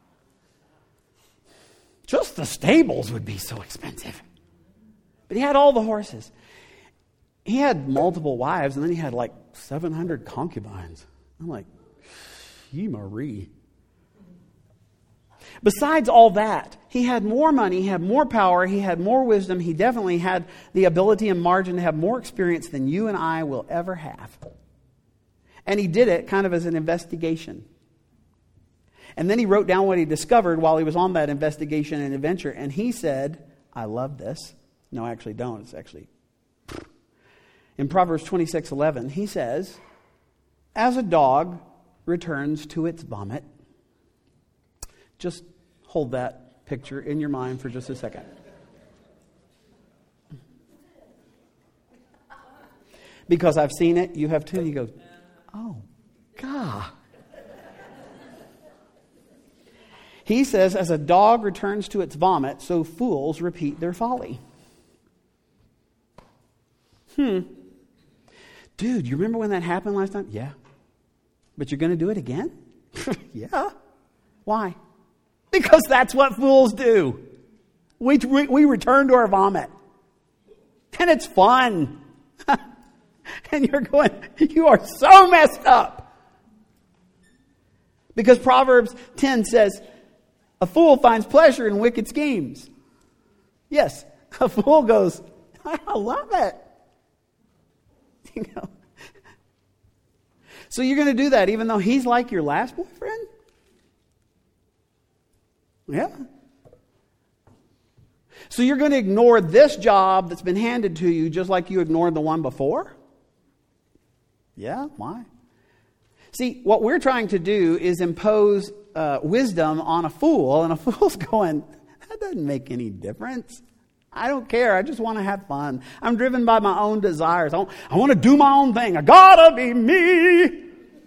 Just the stables would be so expensive. But he had all the horses. He had multiple wives, and then he had like seven hundred concubines. I'm like, ye Marie. Besides all that, he had more money, he had more power, he had more wisdom. He definitely had the ability and margin to have more experience than you and I will ever have. And he did it kind of as an investigation. And then he wrote down what he discovered while he was on that investigation and adventure. And he said, I love this. No, I actually don't. It's actually In Proverbs twenty-six eleven, he says, as a dog returns to its vomit. Just hold that picture in your mind for just a second. Because I've seen it, you have too. You go, oh, God. He says, as a dog returns to its vomit, so fools repeat their folly. Hmm. Dude, you remember when that happened last time? Yeah. But you're going to do it again? Yeah. Why? Because that's what fools do. We, we, we return to our vomit. And it's fun. And you're going, you are so messed up. Because Proverbs ten says, a fool finds pleasure in wicked schemes. Yes, a fool goes, I love it. You know. So you're going to do that even though he's like your last boyfriend? Yeah. So you're going to ignore this job that's been handed to you just like you ignored the one before? Yeah, why? See, what we're trying to do is impose uh, wisdom on a fool, and a fool's going, that doesn't make any difference. I don't care. I just want to have fun. I'm driven by my own desires. I want, I want to do my own thing. I gotta be me. And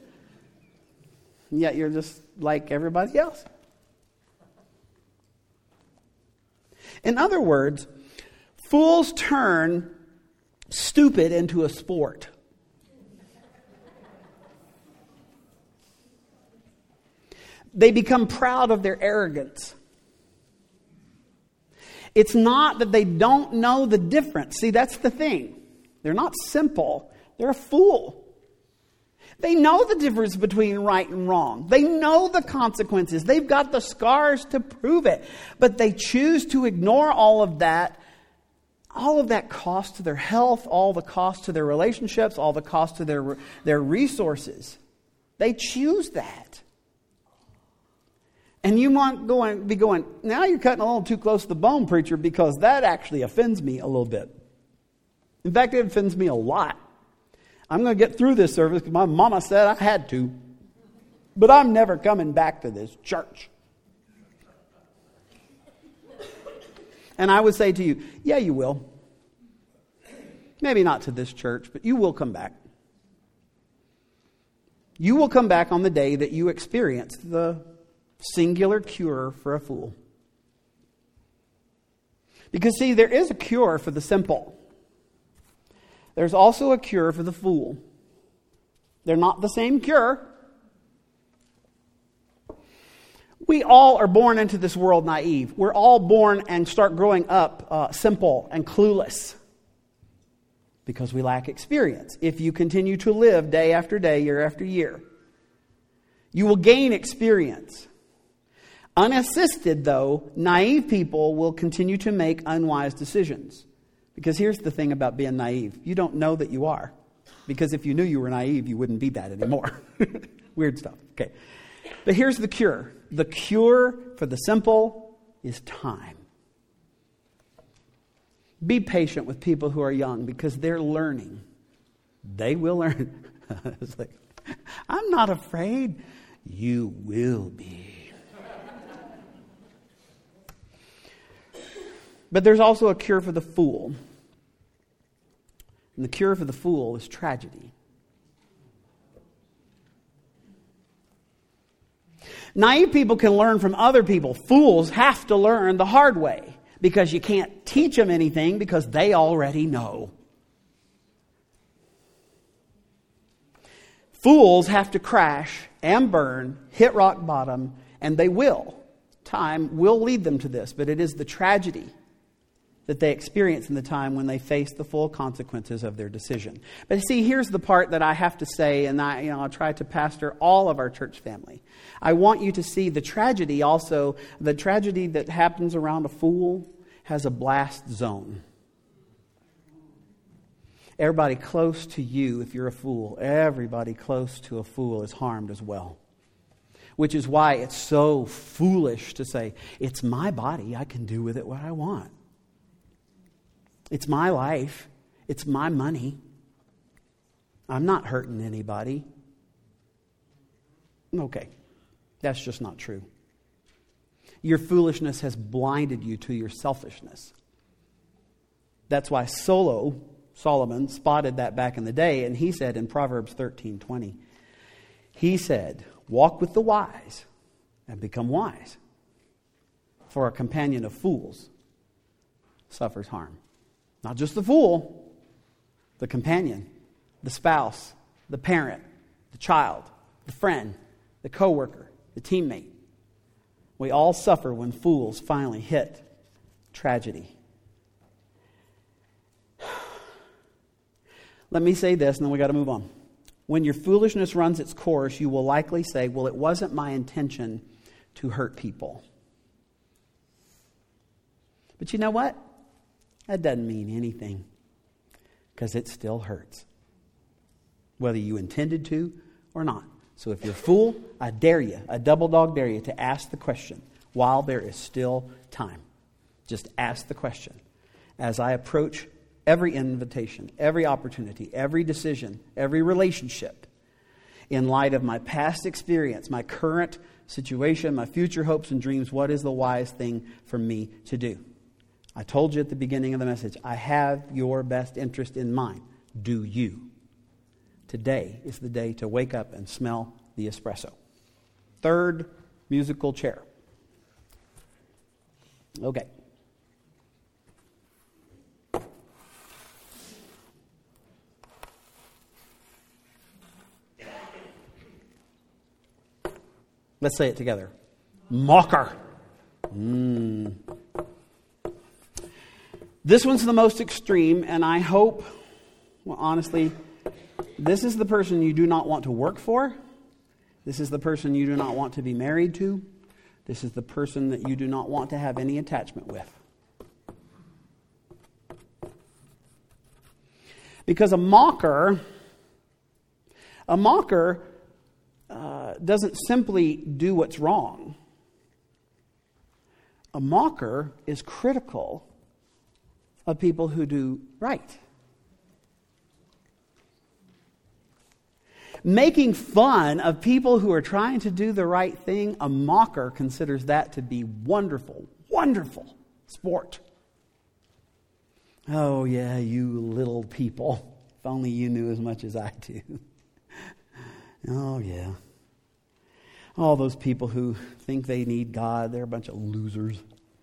yet you're just like everybody else. In other words, fools turn stupid into a sport. They become proud of their arrogance. It's not that they don't know the difference. See, that's the thing. They're not simple. They're a fool. They know the difference between right and wrong. They know the consequences. They've got the scars to prove it. But they choose to ignore all of that. All of that cost to their health, all the cost to their relationships, all the cost to their, their resources. They choose that. And you might going, be going, now you're cutting a little too close to the bone, preacher, because that actually offends me a little bit. In fact, it offends me a lot. I'm going to get through this service because my mama said I had to. But I'm never coming back to this church. And I would say to you, yeah, you will. Maybe not to this church, but you will come back. You will come back on the day that you experience the singular cure for a fool. Because see, there is a cure for the simple. There's also a cure for the fool. They're not the same cure. We all are born into this world naive. We're all born and start growing up uh, simple and clueless. Because we lack experience. If you continue to live day after day, year after year, you will gain experience. Unassisted, though, naive people will continue to make unwise decisions. Because here's the thing about being naive. You don't know that you are. Because if you knew you were naive, you wouldn't be that anymore. Weird stuff. Okay. But here's the cure. The cure for the simple is time. Be patient with people who are young because they're learning. They will learn. It's like, I'm not afraid. You will be. But there's also a cure for the fool. And the cure for the fool is tragedy. Naive people can learn from other people. Fools have to learn the hard way. Because you can't teach them anything because they already know. Fools have to crash and burn, hit rock bottom, and they will. Time will lead them to this, but it is the tragedy that they experience in the time when they face the full consequences of their decision. But see, here's the part that I have to say, and I, you know, I try to pastor all of our church family. I want you to see the tragedy also. The tragedy that happens around a fool has a blast zone. Everybody close to you, if you're a fool, everybody close to a fool is harmed as well. Which is why it's so foolish to say, it's my body, I can do with it what I want. It's my life. It's my money. I'm not hurting anybody. Okay, that's just not true. Your foolishness has blinded you to your selfishness. That's why Solo, Solomon, spotted that back in the day, and he said in Proverbs thirteen twenty, he said, walk with the wise and become wise, for a companion of fools suffers harm. Not just the fool, the companion, the spouse, the parent, the child, the friend, the coworker, the teammate. We all suffer when fools finally hit tragedy. Let me say this, and then we got to move on. When your foolishness runs its course, you will likely say, well, it wasn't my intention to hurt people. But you know what? That doesn't mean anything, because it still hurts, whether you intended to or not. So if you're a fool, I dare you, I double dog dare you to ask the question while there is still time. Just ask the question. As I approach every invitation, every opportunity, every decision, every relationship, in light of my past experience, my current situation, my future hopes and dreams, what is the wise thing for me to do? I told you at the beginning of the message, I have your best interest in mind. Do you? Today is the day to wake up and smell the espresso. Third musical chair. Okay. Let's say it together. Mocker. Mm. This one's the most extreme, and I hope, well, honestly, this is the person you do not want to work for. This is the person you do not want to be married to. This is the person that you do not want to have any attachment with. Because a mocker, a mocker uh, doesn't simply do what's wrong. A mocker is critical of people who do right. Making fun of people who are trying to do the right thing, a mocker considers that to be wonderful, wonderful sport. Oh yeah, you little people. If only you knew as much as I do. Oh yeah. All those people who think they need God, they're a bunch of losers.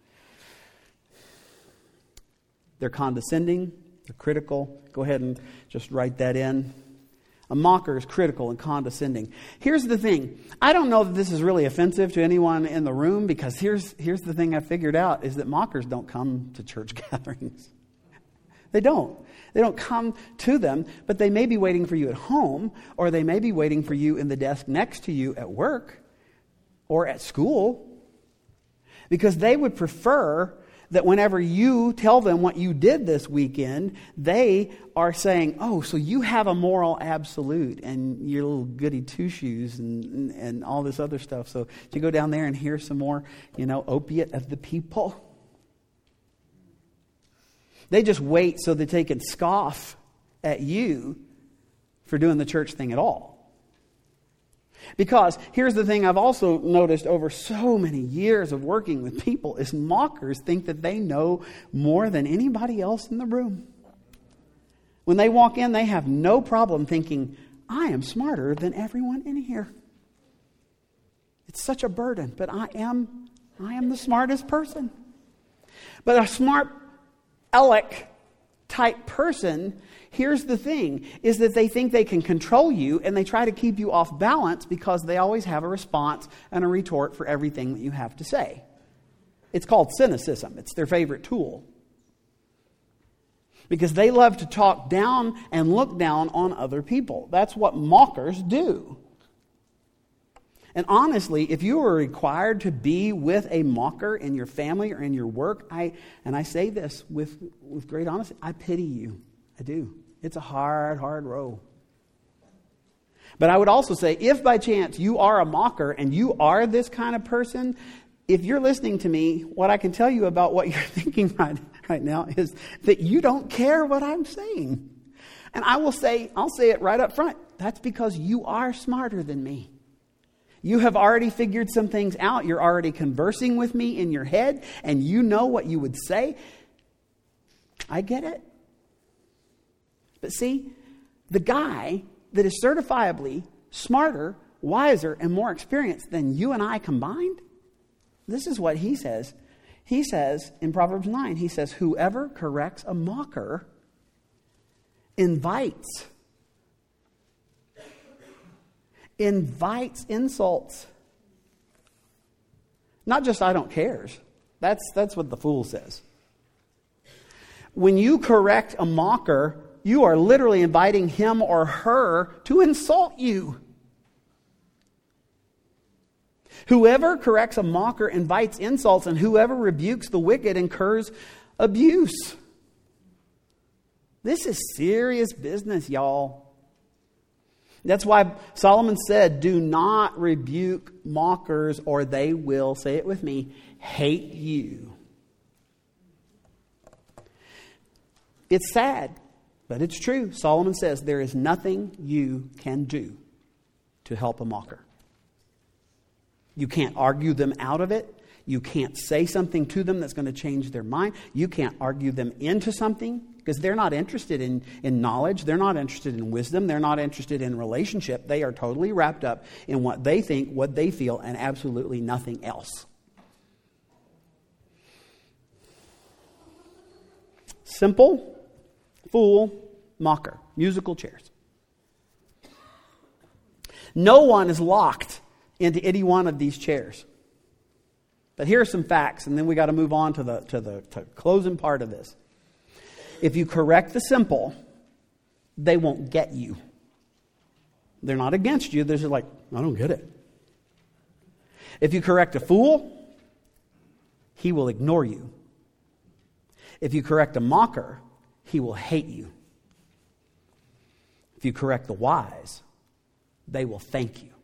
They're condescending, they're critical. Go ahead and just write that in. A mocker is critical and condescending. Here's the thing. I don't know that this is really offensive to anyone in the room, because here's, here's the thing I figured out is that mockers don't come to church gatherings. They don't. They don't come to them, but they may be waiting for you at home, or they may be waiting for you in the desk next to you at work or at school, because they would prefer that whenever you tell them what you did this weekend, they are saying, oh, so you have a moral absolute and your little goody two-shoes and, and, and all this other stuff. So you go down there and hear some more, you know, opiate of the people. They just wait so that they can scoff at you for doing the church thing at all. Because here's the thing I've also noticed over so many years of working with people is mockers think that they know more than anybody else in the room. When they walk in, they have no problem thinking, I am smarter than everyone in here. It's such a burden, but I am, I am the smartest person. But a smart aleck type person, here's the thing, is that they think they can control you, and they try to keep you off balance because they always have a response and a retort for everything that you have to say. It's called cynicism. It's their favorite tool. Because they love to talk down and look down on other people. That's what mockers do. And honestly, if you were required to be with a mocker in your family or in your work, I and I say this with, with great honesty, I pity you. I do. It's a hard, hard row. But I would also say, if by chance you are a mocker and you are this kind of person, if you're listening to me, what I can tell you about what you're thinking right, right now is that you don't care what I'm saying. And I will say, I'll say it right up front. That's because you are smarter than me. You have already figured some things out. You're already conversing with me in your head, and you know what you would say. I get it. But see, the guy that is certifiably smarter, wiser, and more experienced than you and I combined, this is what he says. He says in Proverbs nine, he says, whoever corrects a mocker invites, invites insults. Not just I don't cares. That's, that's what the fool says. When you correct a mocker, you are literally inviting him or her to insult you. Whoever corrects a mocker invites insults, and whoever rebukes the wicked incurs abuse. This is serious business, y'all. That's why Solomon said, do not rebuke mockers, or they will, say it with me, hate you. It's sad, but it's true. Solomon says there is nothing you can do to help a mocker. You can't argue them out of it. You can't say something to them that's going to change their mind. You can't argue them into something because they're not interested in, in knowledge. They're not interested in wisdom. They're not interested in relationship. They are totally wrapped up in what they think, what they feel, and absolutely nothing else. Simple, fool, mocker. Musical chairs. No one is locked into any one of these chairs. But here are some facts, and then we got to move on to the to the to closing part of this. If you correct the simple, they won't get you. They're not against you. They're just like, I don't get it. If you correct a fool, he will ignore you. If you correct a mocker, he will hate you. If you correct the wise, they will thank you.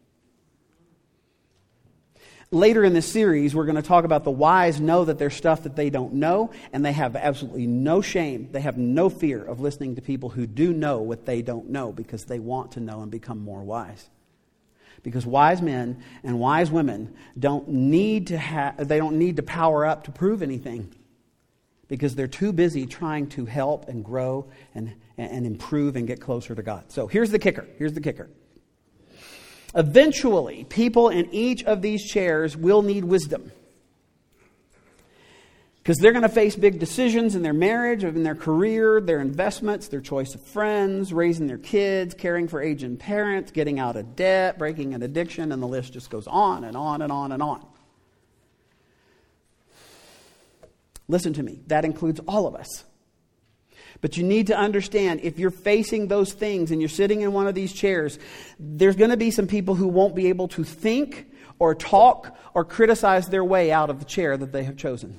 Later in this series, we're going to talk about the wise know that there's stuff that they don't know, and they have absolutely no shame. They have no fear of listening to people who do know what they don't know because they want to know and become more wise. Because wise men and wise women don't need to have, they don't need to power up to prove anything because they're too busy trying to help and grow and, and improve and get closer to God. So here's the kicker. Here's the kicker. Eventually, people in each of these chairs will need wisdom. Because they're going to face big decisions in their marriage, in their career, their investments, their choice of friends, raising their kids, caring for aging parents, getting out of debt, breaking an addiction, and the list just goes on and on and on and on. Listen to me, that includes all of us. But you need to understand, if you're facing those things and you're sitting in one of these chairs, there's going to be some people who won't be able to think or talk or criticize their way out of the chair that they have chosen.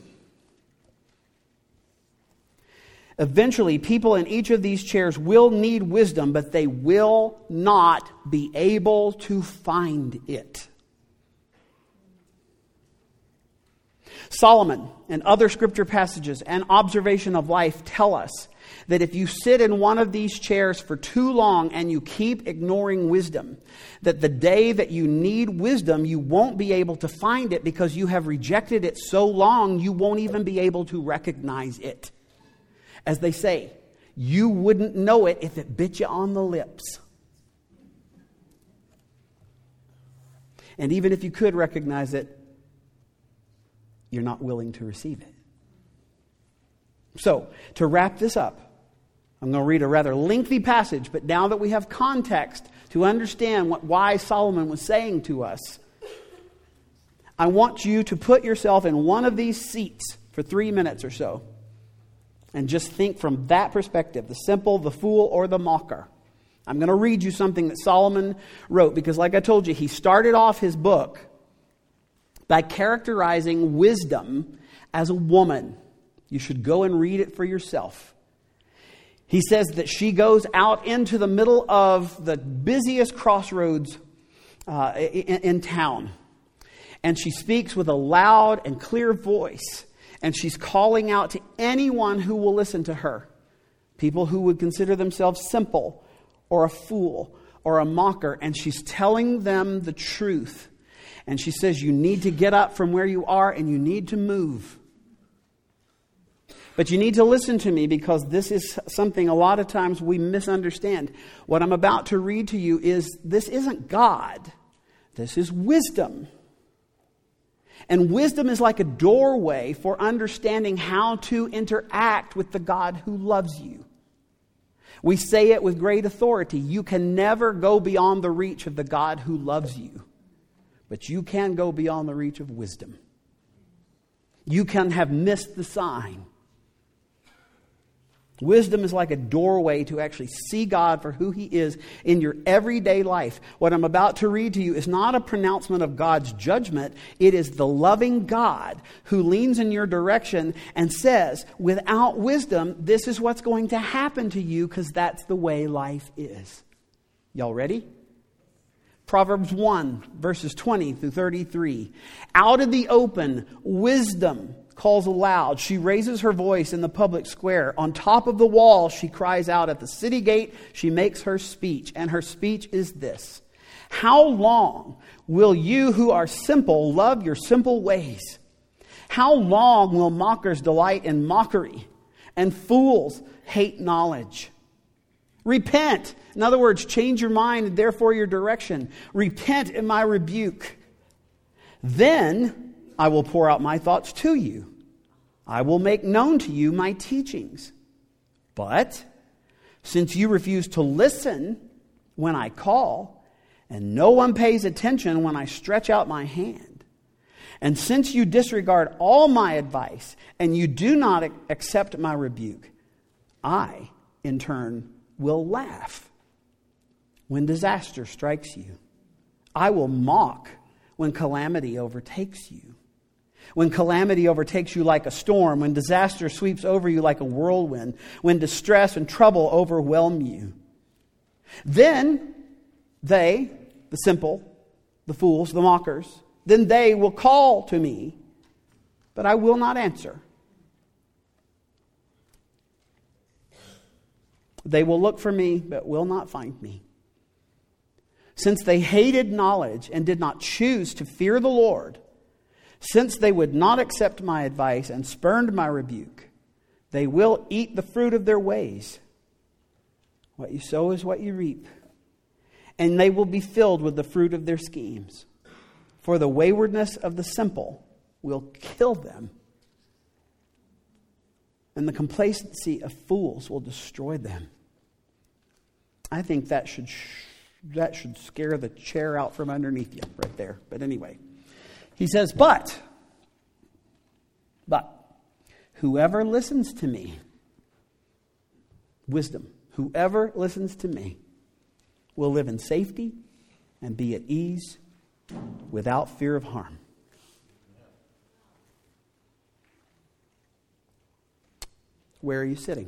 Eventually, people in each of these chairs will need wisdom, but they will not be able to find it. Solomon and other scripture passages and observation of life tell us that if you sit in one of these chairs for too long and you keep ignoring wisdom, that the day that you need wisdom, you won't be able to find it because you have rejected it so long you won't even be able to recognize it. As they say, you wouldn't know it if it bit you on the lips. And even if you could recognize it, you're not willing to receive it. So, to wrap this up, I'm going to read a rather lengthy passage, but now that we have context to understand what why Solomon was saying to us, I want you to put yourself in one of these seats for three minutes or so and just think from that perspective, the simple, the fool, or the mocker. I'm going to read you something that Solomon wrote because, like I told you, he started off his book by characterizing wisdom as a woman. You should go and read it for yourself. He says that she goes out into the middle of the busiest crossroads uh, in, in town. And she speaks with a loud and clear voice. And she's calling out to anyone who will listen to her. People who would consider themselves simple or a fool or a mocker. And she's telling them the truth. And she says, you need to get up from where you are and you need to move. But you need to listen to me, because this is something a lot of times we misunderstand. What I'm about to read to you is, this isn't God. This is wisdom. And wisdom is like a doorway for understanding how to interact with the God who loves you. We say it with great authority. You can never go beyond the reach of the God who loves you. But you can go beyond the reach of wisdom. You can have missed the sign. Wisdom is like a doorway to actually see God for who He is in your everyday life. What I'm about to read to you is not a pronouncement of God's judgment. It is the loving God who leans in your direction and says, without wisdom, this is what's going to happen to you, because that's the way life is. Y'all ready? Proverbs one, verses twenty through thirty-three. Out in the open, wisdom calls aloud. She raises her voice in the public square. On top of the wall, she cries out. At the city gate, she makes her speech. And her speech is this: how long will you who are simple love your simple ways? How long will mockers delight in mockery and fools hate knowledge? Repent. In other words, change your mind and therefore your direction. Repent in my rebuke. Then I will pour out my thoughts to you. I will make known to you my teachings. But since you refuse to listen when I call, and no one pays attention when I stretch out my hand, and since you disregard all my advice and you do not accept my rebuke, I, in turn, will laugh when disaster strikes you. I will mock when calamity overtakes you. When calamity overtakes you like a storm, when disaster sweeps over you like a whirlwind, when distress and trouble overwhelm you. Then they, the simple, the fools, the mockers, then they will call to me, but I will not answer. They will look for me, but will not find me. Since they hated knowledge and did not choose to fear the Lord, since they would not accept my advice and spurned my rebuke, they will eat the fruit of their ways. What you sow is what you reap. And they will be filled with the fruit of their schemes. For the waywardness of the simple will kill them, and the complacency of fools will destroy them. I think that should that should scare the chair out from underneath you right there. But anyway, he says, but, but, whoever listens to me, wisdom, whoever listens to me will live in safety and be at ease without fear of harm. Where are you sitting?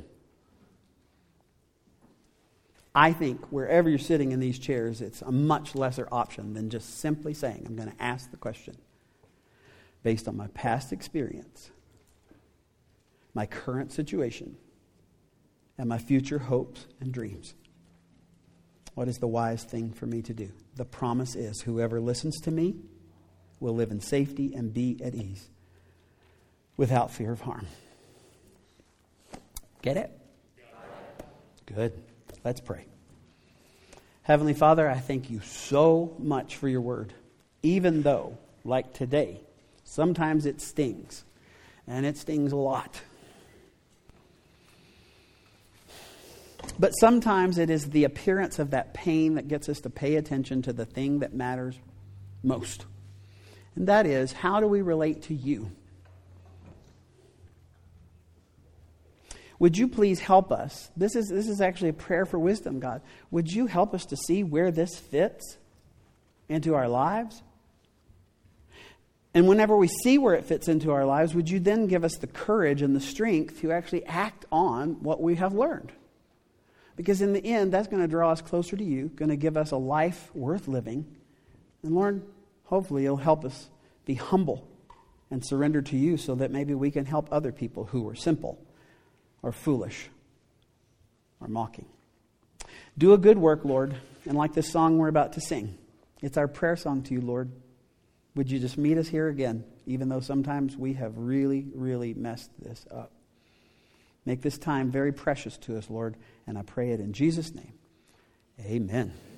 I think wherever you're sitting in these chairs, it's a much lesser option than just simply saying, I'm going to ask the question based on my past experience, my current situation, and my future hopes and dreams. What is the wise thing for me to do? The promise is, whoever listens to me will live in safety and be at ease without fear of harm. Get it? Good. Let's pray. Heavenly Father, I thank you so much for your word. Even though, like today, sometimes it stings. And it stings a lot. But sometimes it is the appearance of that pain that gets us to pay attention to the thing that matters most. And that is, how do we relate to you? Would you please help us? This is this is actually a prayer for wisdom, God. Would you help us to see where this fits into our lives? And whenever we see where it fits into our lives, would you then give us the courage and the strength to actually act on what we have learned? Because in the end, that's going to draw us closer to you, going to give us a life worth living. And Lord, hopefully it'll help us be humble and surrender to you so that maybe we can help other people who are simple or foolish or mocking. Do a good work, Lord, and like this song we're about to sing, it's our prayer song to you, Lord. Would you just meet us here again, even though sometimes we have really, really messed this up. Make this time very precious to us, Lord, and I pray it in Jesus' name. Amen.